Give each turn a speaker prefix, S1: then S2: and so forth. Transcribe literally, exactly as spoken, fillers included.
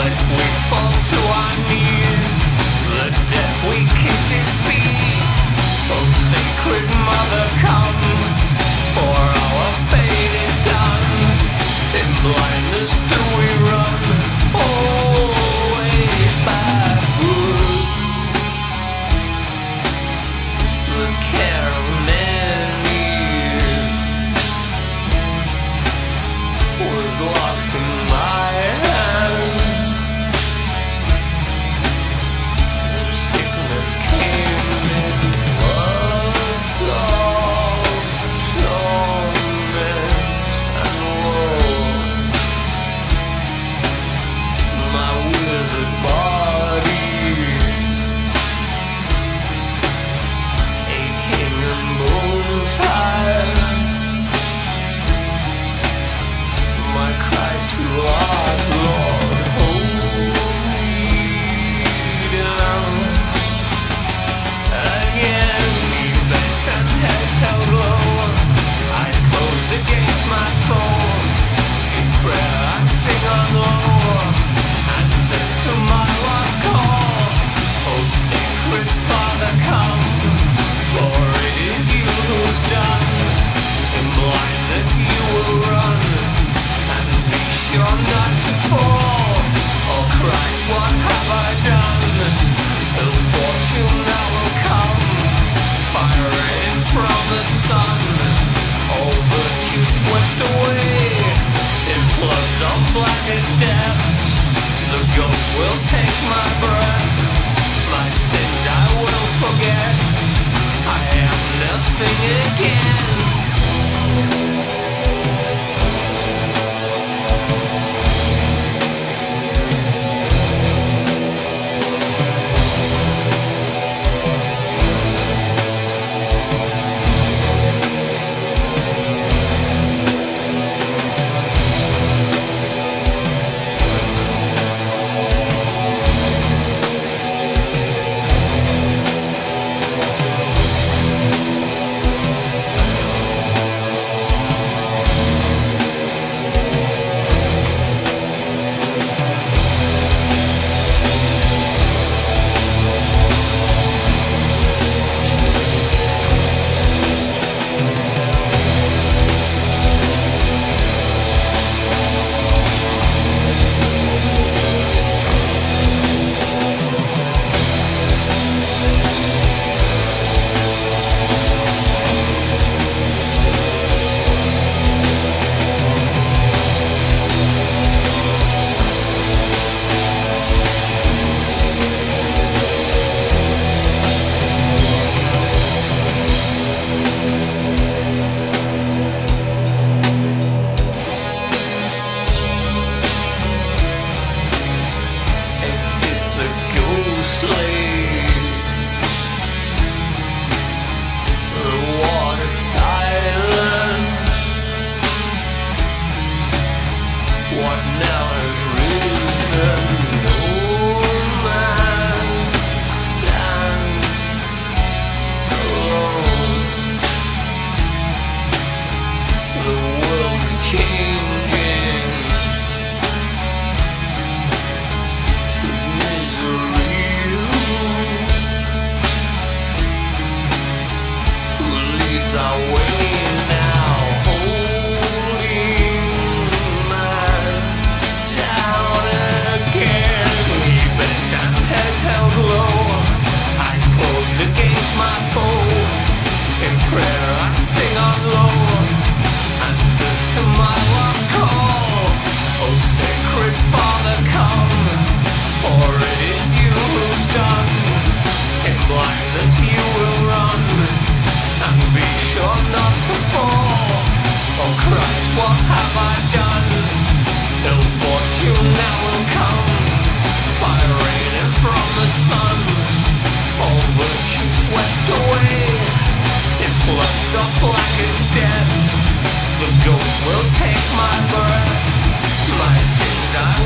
S1: lest we fall to our knees. The death we kiss his feet. Oh, sacred mother, come, for our fate is done. In blindness do we run, always backward. The care of many was lost in my hand. Sickness came in floods of torment and woe. My withered body, aching and bone-tired. My Christ, who art Lord, hold me down. Again, we bent and head held low, eyes closed against my foe. In prayer I sing on low, answers to my lost call. Oh, sacred Father, come, for it is you who's done. In blindness you will run, and be sure not to fall. Oh Christ, what have I done? Ill fortune now will come, fire raining from the sun. All virtue swept away in floods of blackest death. The ghost will take my breath, my sins I will forget. I am nothing again. The ghost will take my breath, my sins I